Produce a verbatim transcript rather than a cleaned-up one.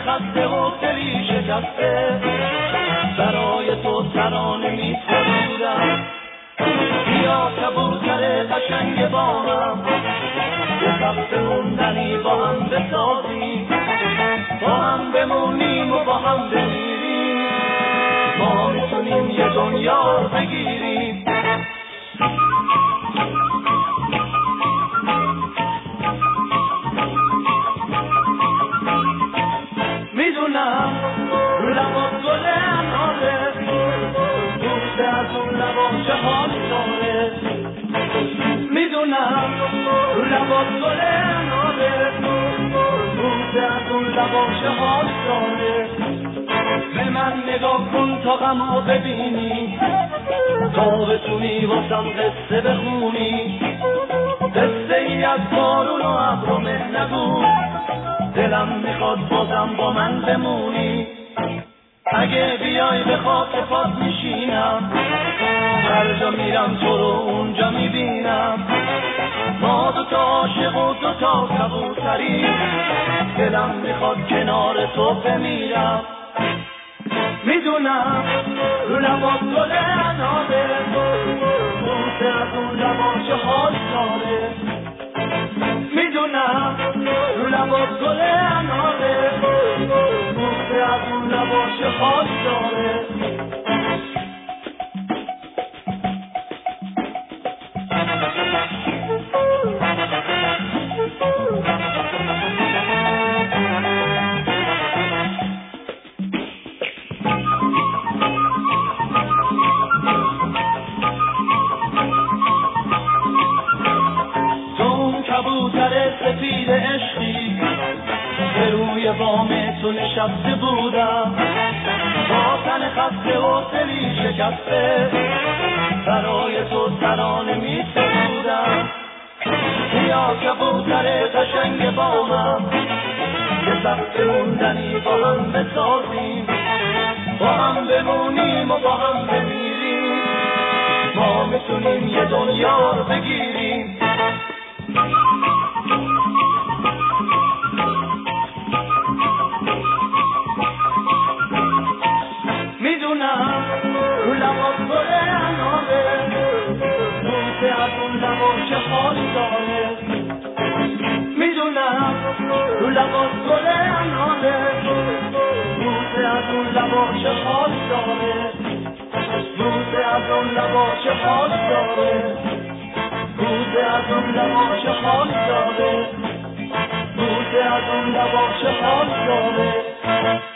خسته و دلی شکسته برای تو ترانه می سرودم. بیا کبوتر قشنگ با هم یه وقت موندنی با هم بسازیم، با هم بمونیم و با هم بمیریم، ما میتونیم یه دنیا رو بگیریم. میدونم رو لبات گل اناره، دوست از اون لباش حال داره. میدونم رو لبات گل اناره، دوست از اون لباش حال داره. به من نگاه کن تا غمو ببینی، تا بتونی واسم قصه بخونی، قصه ای از بارون و ابر و مه نگو، دلم میخواد بازم با من بمونی. اگه بیای به خاک پات میشینم، هر جا میرم تو رو اونجا میبینم. ما دو تا عاشق و دو تا کبوتری، دلم میخواد کنار تو بمیرم. میدونم رو لبات گل اناره، بوسه از اون لباش حال داره. میدونم رو لبات گل اناره، بوسه از اون لباش حال داره. سفید عشقی به روی بام تو نشسته بودم، با تن خسته و دلی شکسته برای تو ترانه می سرودم. بیا کبوتر قشنگ با من یه وقت موندنی با هم بسازیم، با هم بمونیم و با هم بمیریم، ما میتونیم یه دنیا رو بگیریم. میدونم رو لبات گل اناره، بوسه از اون لباش حال داره. میدونم رو لبات گل اناره، بوسه از اون لباش حال داره. بوسه از اون لباش حال داره، بوسه از اون لباش حال داره، بوسه از اون لباش حال داره.